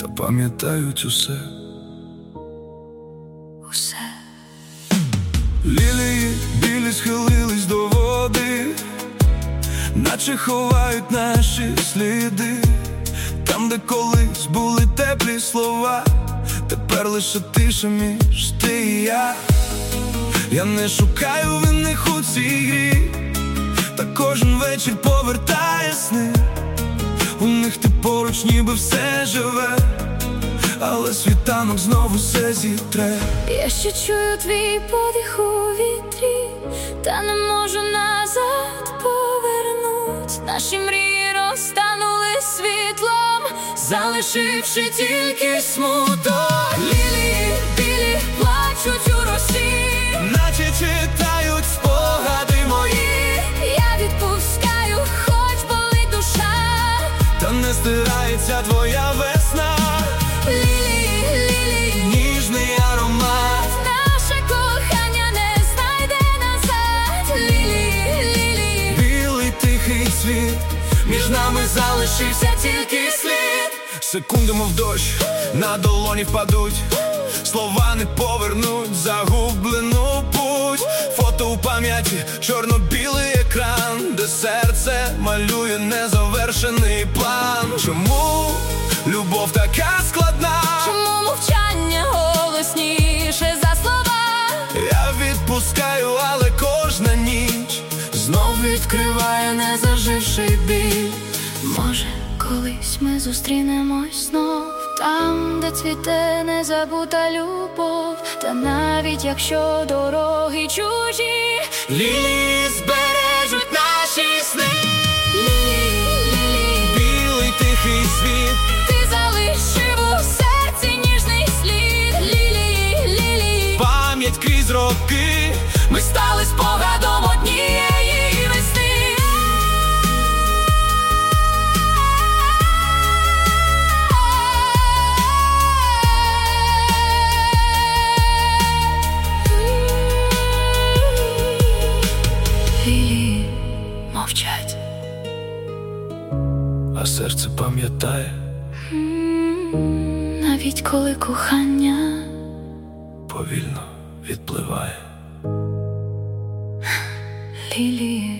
та пам'ятають усе. Лілії білі схилились до води, наче ховають наші сліди. Там, де колись були теплі слова, тепер лише тиша між ти і я. Я не шукаю винних у цій грі, та кожен вечір повертає сни. У них ти поруч, ніби все живе, але світанок знову все зітре. Я ще чую твій подих у вітрі, та не можу назад повернуть. Наші мрії розтанули світлом, залишивши тільки смуток. Лілії білі плачуть у росі, наче читають спогади мої. Я відпускаю, хоч болить душа, та не стирається твоя весна. Лілії, ніжний аромат, наше кохання не знайде назад. Лілії, білий тихий світ, між нами залишився тільки слід. Секунди, мов дощ, на долоні впадуть, слова не повернуть загублену путь. Фото у пам'яті, чорно-білий екран, де серце малює незавершений план. Чому любов така складна? чому мовчання голосніше за слова? Я відпускаю, але кожна ніч знов відкриває незаживший біль. Може, колись ми зустрінемось знов, там, де цвіте незабута любов. Та навіть якщо дороги чужі, Лілії збережуть наші сни. лілії, Білий тихий світ, ти залишив у серці ніжний слід. Лілії, пам'ять крізь роки, ми стали спогадом однієї весни. Лілії мовчать, а серце пам'ятає, навіть коли кохання повільно відпливає. лілії.